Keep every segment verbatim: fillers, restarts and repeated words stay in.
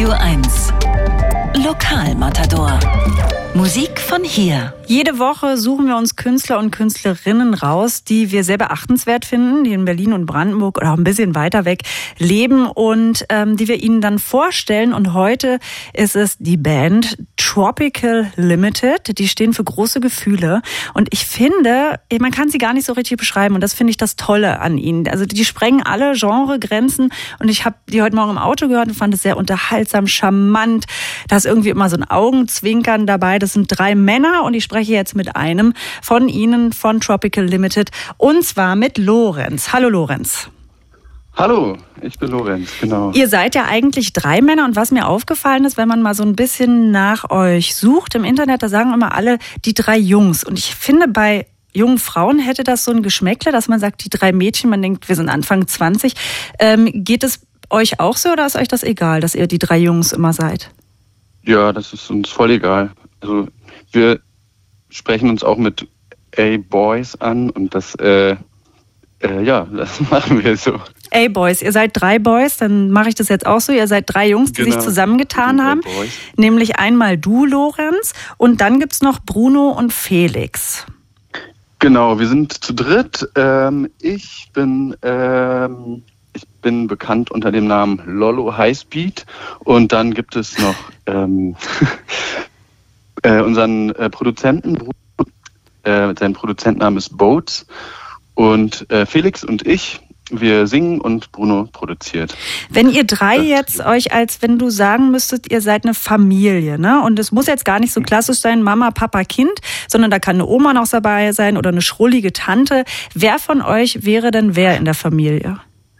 Radio eins. Lokalmatador. Musik von hier. Jede Woche suchen wir uns Künstler und Künstlerinnen raus, die wir sehr beachtenswert finden, die in Berlin und Brandenburg oder auch ein bisschen weiter weg leben und ähm, die wir ihnen dann vorstellen. Und heute ist es die Band Tropical Limited. Die stehen für große Gefühle. Und ich finde, man kann sie gar nicht so richtig beschreiben. Und das finde ich das Tolle an ihnen. Also die sprengen alle Genregrenzen. Und ich habe die heute Morgen im Auto gehört und fand es sehr unterhaltsam, charmant. Da ist irgendwie immer so ein Augenzwinkern dabei. Das sind drei Männer und ich spreche jetzt mit einem von ihnen, von Tropical Limited, und zwar mit Lorenz. Hallo Lorenz. Hallo, ich bin Lorenz, genau. Ihr seid ja eigentlich drei Männer und was mir aufgefallen ist, wenn man mal so ein bisschen nach euch sucht im Internet, da sagen immer alle die drei Jungs. Und ich finde, bei jungen Frauen hätte das so ein Geschmäckle, dass man sagt, die drei Mädchen, man denkt, wir sind Anfang zwanzig. Ähm, geht es euch auch so oder ist euch das egal, dass ihr die drei Jungs immer seid? Ja, das ist uns voll egal. Also wir sprechen uns auch mit A-Boys an und das, äh, äh, ja, das machen wir so. A-Boys, ihr seid drei Boys, dann mache ich das jetzt auch so. Ihr seid drei Jungs, die genau. sich zusammengetan haben. Nämlich einmal du, Lorenz, und dann gibt's noch Bruno und Felix. Genau, wir sind zu dritt. Ähm, ich bin... Ähm Ich bin bekannt unter dem Namen Lollo Highspeed und dann gibt es noch ähm, äh, unseren äh, Produzenten, äh, sein Produzentenname ist Boats und äh, Felix und ich, wir singen und Bruno produziert. Wenn ihr drei jetzt euch als, wenn du sagen müsstet, ihr seid eine Familie, ne? Und es muss jetzt gar nicht so klassisch sein, Mama, Papa, Kind, sondern da kann eine Oma noch dabei sein oder eine schrullige Tante. Wer von euch wäre denn wer in der Familie?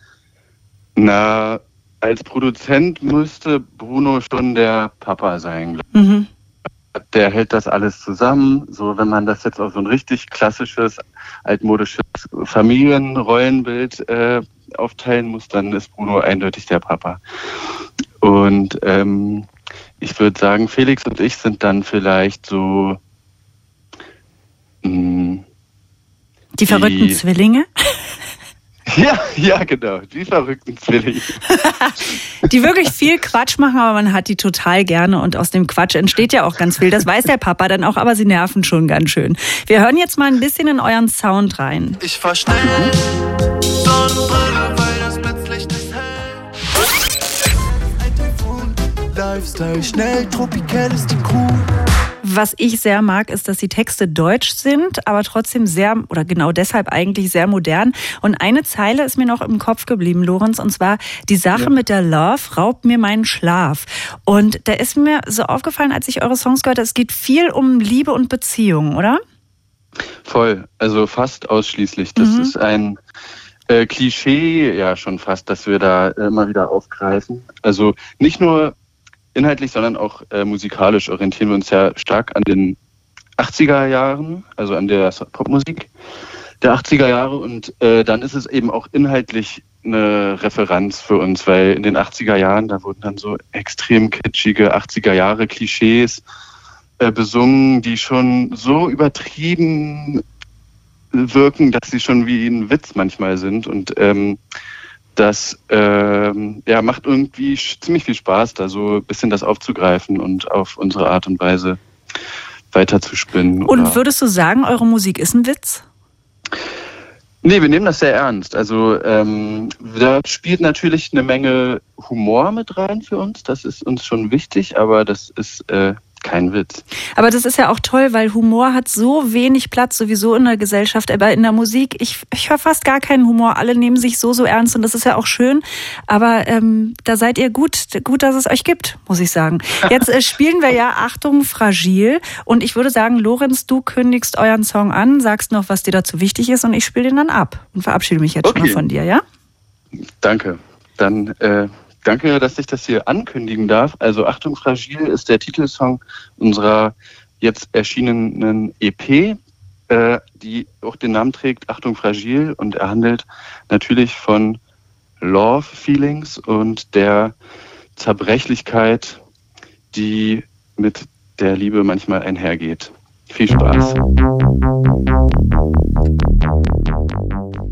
Na, als Produzent müsste Bruno schon der Papa sein. Mhm. Der hält das alles zusammen. So, wenn man das jetzt auf so ein richtig klassisches, altmodisches Familienrollenbild äh, aufteilen muss, dann ist Bruno eindeutig der Papa. Und ähm, ich würde sagen, Felix und ich sind dann vielleicht so mh, die verrückten die, Zwillinge? Ja, ja, genau. Die verrückten Zwillinge. Die wirklich viel Quatsch machen, aber man hat die total gerne und aus dem Quatsch entsteht ja auch ganz viel. Das weiß der Papa dann auch, aber sie nerven schon ganz schön. Wir hören jetzt mal ein bisschen in euren Sound rein. Ich fahr schnell, Sonnenbrille, weil das Blitzlicht ist hell. Ein Typhoon, Lifestyle schnell, tropikal ist die Crew. Was ich sehr mag, ist, dass die Texte deutsch sind, aber trotzdem sehr, oder genau deshalb eigentlich sehr modern. Und eine Zeile ist mir noch im Kopf geblieben, Lorenz, und zwar: Die Sache ja. mit der Love raubt mir meinen Schlaf. Und da ist mir so aufgefallen, als ich eure Songs gehört habe, es geht viel um Liebe und Beziehungen, oder? Voll, also fast ausschließlich. Das mhm. ist ein äh, Klischee, ja schon fast, dass wir da immer wieder aufgreifen. Also nicht nur inhaltlich, sondern auch äh, musikalisch orientieren wir uns ja stark an den achtziger Jahren, also an der Popmusik der achtziger Jahre. Und äh, dann ist es eben auch inhaltlich eine Referenz für uns, weil in den achtziger Jahren, da wurden dann so extrem kitschige achtziger Jahre Klischees äh, besungen, die schon so übertrieben wirken, dass sie schon wie ein Witz manchmal sind. Und ähm, Das ähm, ja, macht irgendwie ziemlich viel Spaß, da so ein bisschen das aufzugreifen und auf unsere Art und Weise weiterzuspinnen. Und würdest du sagen, eure Musik ist ein Witz? Nee, wir nehmen das sehr ernst. Also ähm, da spielt natürlich eine Menge Humor mit rein für uns. Das ist uns schon wichtig, aber das ist äh, kein Witz. Aber das ist ja auch toll, weil Humor hat so wenig Platz sowieso in der Gesellschaft, aber in der Musik, ich, ich höre fast gar keinen Humor. Alle nehmen sich so, so ernst und das ist ja auch schön. Aber ähm, da seid ihr gut, gut, dass es euch gibt, muss ich sagen. Jetzt äh, spielen wir ja Achtung, fragil. Und ich würde sagen, Lorenz, du kündigst euren Song an, sagst noch, was dir dazu wichtig ist und ich spiele den dann ab und verabschiede mich jetzt okay. schon mal von dir, ja? Danke. Dann äh Danke, dass ich das hier ankündigen darf. Also Achtung, fragil ist der Titelsong unserer jetzt erschienenen E P, äh, die auch den Namen trägt, Achtung, fragil. Und er handelt natürlich von Love Feelings und der Zerbrechlichkeit, die mit der Liebe manchmal einhergeht. Viel Spaß.